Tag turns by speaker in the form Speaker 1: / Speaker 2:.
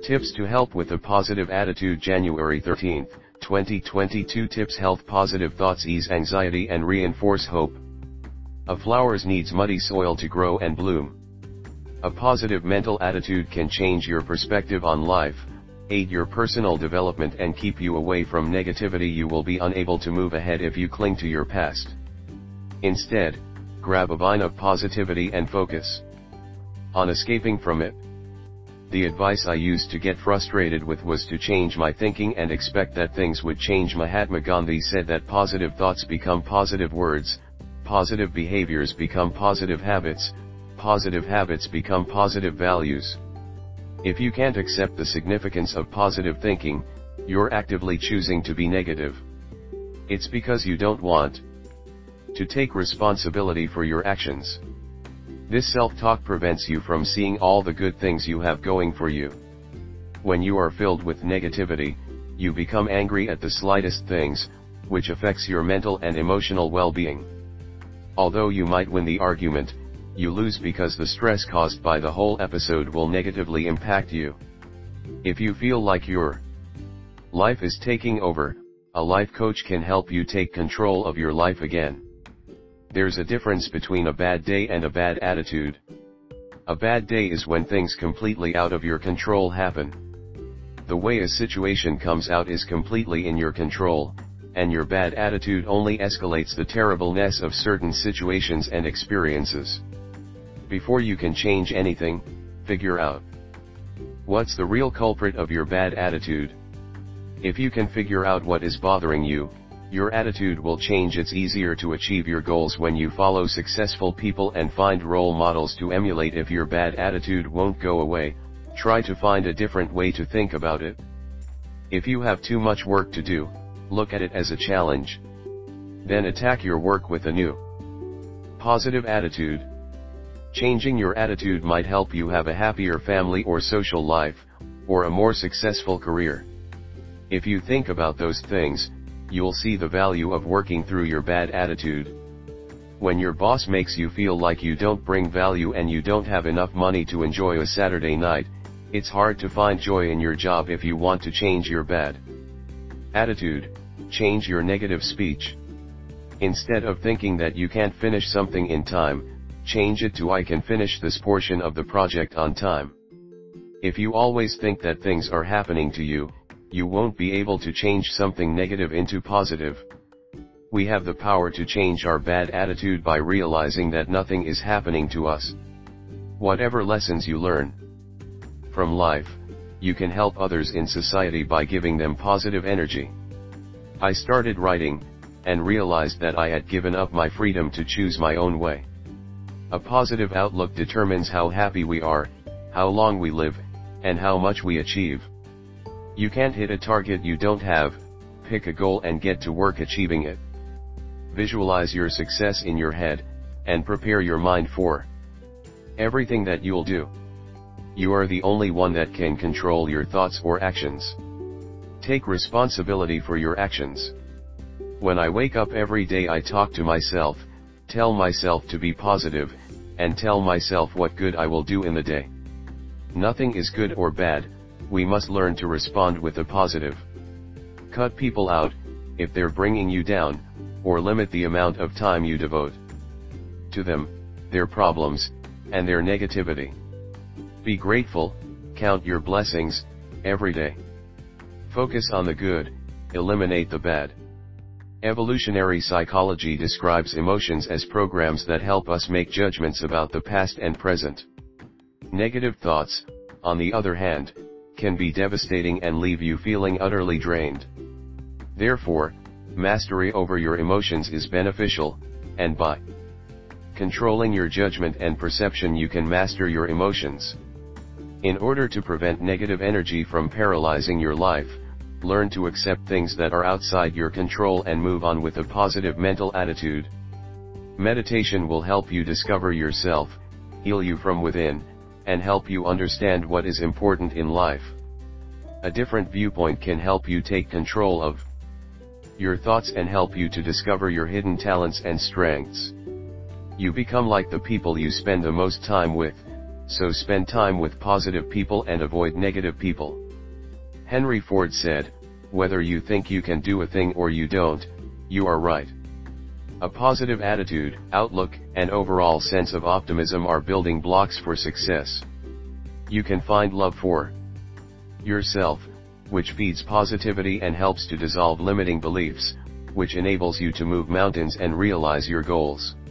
Speaker 1: Tips to help with a positive attitude. January 13, 2022. Tips: Health. Positive thoughts ease anxiety and reinforce hope. A flower needs muddy soil to grow and bloom. A positive mental attitude can change your perspective on life, aid your personal development and keep you away from negativity. You will be unable to move ahead if you cling to your past. Instead, grab a vine of positivity and focus on escaping from it. The advice I used to get frustrated with was to change my thinking and expect that things would change. Mahatma Gandhi said that positive thoughts become positive words, positive behaviors become positive habits become positive values. If you can't accept the significance of positive thinking, you're actively choosing to be negative. It's because you don't want to take responsibility for your actions. This self-talk prevents you from seeing all the good things you have going for you. When you are filled with negativity, you become angry at the slightest things, which affects your mental and emotional well-being. Although you might win the argument, you lose because the stress caused by the whole episode will negatively impact you. If you feel like your life is taking over, a life coach can help you take control of your life again. There's a difference between a bad day and a bad attitude. A bad day is when things completely out of your control happen. The way a situation comes out is completely in your control, and your bad attitude only escalates the terribleness of certain situations and experiences. Before you can change anything, figure out what's the real culprit of your bad attitude. If you can figure out what is bothering you, your attitude will change. It's easier to achieve your goals when you follow successful people and find role models to emulate. If your bad attitude won't go away, try to find a different way to think about it. If you have too much work to do, look at it as a challenge. Then attack your work with a new positive attitude. Changing your attitude might help you have a happier family or social life, or a more successful career. If you think about those things, you'll see the value of working through your bad attitude. When your boss makes you feel like you don't bring value and you don't have enough money to enjoy a Saturday night, it's hard to find joy in your job. If you want to change your bad attitude, change your negative speech. Instead of thinking that you can't finish something in time, change it to "I can finish this portion of the project on time." If you always think that things are happening to you, you won't be able to change something negative into positive. We have the power to change our bad attitude by realizing that nothing is happening to us. Whatever lessons you learn from life, you can help others in society by giving them positive energy. I started writing, and realized that I had given up my freedom to choose my own way. A positive outlook determines how happy we are, how long we live, and how much we achieve. You can't hit a target you don't have. Pick a goal and get to work achieving it. Visualize your success in your head, and prepare your mind for everything that you'll do. You are the only one that can control your thoughts or actions. Take responsibility for your actions. When I wake up every day, I talk to myself, tell myself to be positive, and tell myself what good I will do in the day. Nothing is good or bad. We must learn to respond with a positive. Cut people out, if they're bringing you down, or limit the amount of time you devote to them, their problems, and their negativity. Be grateful, count your blessings, every day. Focus on the good, eliminate the bad. Evolutionary psychology describes emotions as programs that help us make judgments about the past and present. Negative thoughts, on the other hand, can be devastating and leave you feeling utterly drained. Therefore, mastery over your emotions is beneficial, and by controlling your judgment and perception you can master your emotions. In order to prevent negative energy from paralyzing your life, learn to accept things that are outside your control and move on with a positive mental attitude. Meditation will help you discover yourself, heal you from within, and help you understand what is important in life. A different viewpoint can help you take control of your thoughts and help you to discover your hidden talents and strengths. You become like the people you spend the most time with, so spend time with positive people and avoid negative people. Henry Ford said, "Whether you think you can do a thing or you don't, you are right." A positive attitude, outlook, and overall sense of optimism are building blocks for success. You can find love for yourself, which feeds positivity and helps to dissolve limiting beliefs, which enables you to move mountains and realize your goals.